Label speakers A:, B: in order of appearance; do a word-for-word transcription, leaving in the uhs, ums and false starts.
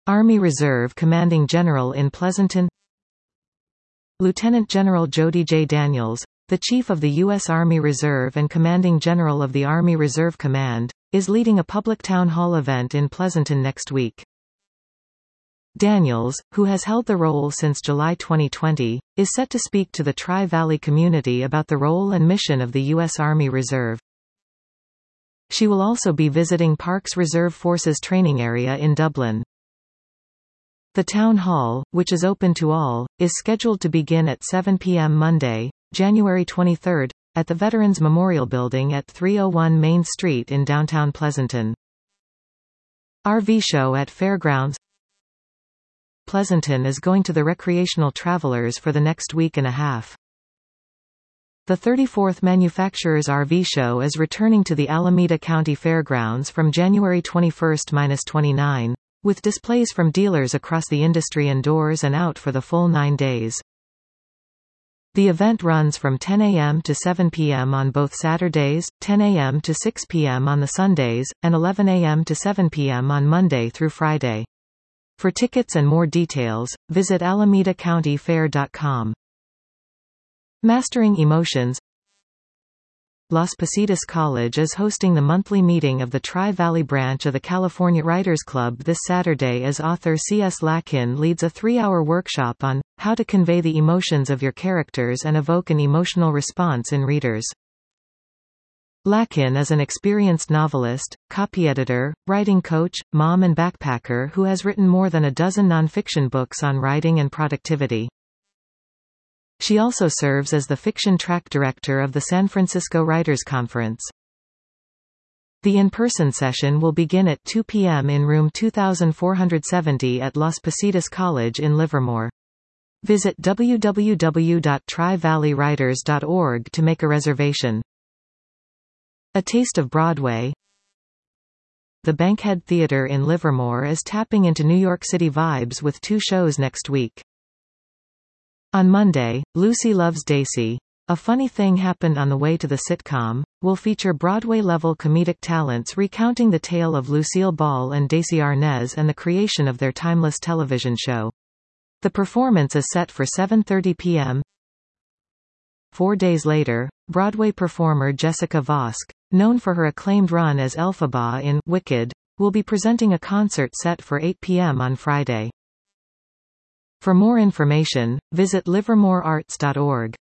A: Army Reserve Commanding General in Pleasanton. Lieutenant General Jody J. Daniels, the Chief of the U S Army Reserve and Commanding General of the Army Reserve Command, is leading a public town hall event in Pleasanton next week. Daniels, who has held the role since July twenty twenty, is set to speak to the Tri-Valley community about the role and mission of the U S Army Reserve. She will also be visiting Parks Reserve Forces Training Area in Dublin. The town hall, which is open to all, is scheduled to begin at seven p m Monday, January twenty-third, at the Veterans Memorial Building at three oh one Main Street in downtown Pleasanton. R V show at Fairgrounds. Pleasanton is going to the recreational travelers for the next week and a half. The thirty-fourth Manufacturers R V Show is returning to the Alameda County Fairgrounds from January twenty-first to twenty-ninth, with displays from dealers across the industry indoors and out for the full nine days. The event runs from ten a m to seven p m on both Saturdays, ten a m to six p m on the Sundays, and eleven a m to seven p m on Monday through Friday. For tickets and more details, visit alameda county fair dot com. Mastering Emotions. Las Positas College is hosting the monthly meeting of the Tri-Valley branch of the California Writers Club this Saturday as author C S Lakin leads a three-hour workshop on how to convey the emotions of your characters and evoke an emotional response in readers. Lakin is an experienced novelist, copy editor, writing coach, mom and backpacker who has written more than a dozen nonfiction books on writing and productivity. She also serves as the fiction track director of the San Francisco Writers Conference. The in-person session will begin at two p m in room two thousand four hundred seventy at Las Positas College in Livermore. Visit w w w dot tri valley writers dot org to make a reservation. A Taste of Broadway. The Bankhead Theatre in Livermore is tapping into New York City vibes with two shows next week. On Monday, Lucy Loves Daisy, A Funny Thing Happened on the Way to the Sitcom, will feature Broadway-level comedic talents recounting the tale of Lucille Ball and Daisy Arnaz and the creation of their timeless television show. The performance is set for seven thirty p m Four days later, Broadway performer Jessica Vosk, known for her acclaimed run as Elphaba in Wicked, will be presenting a concert set for eight p m on Friday. For more information, visit livermore arts dot org.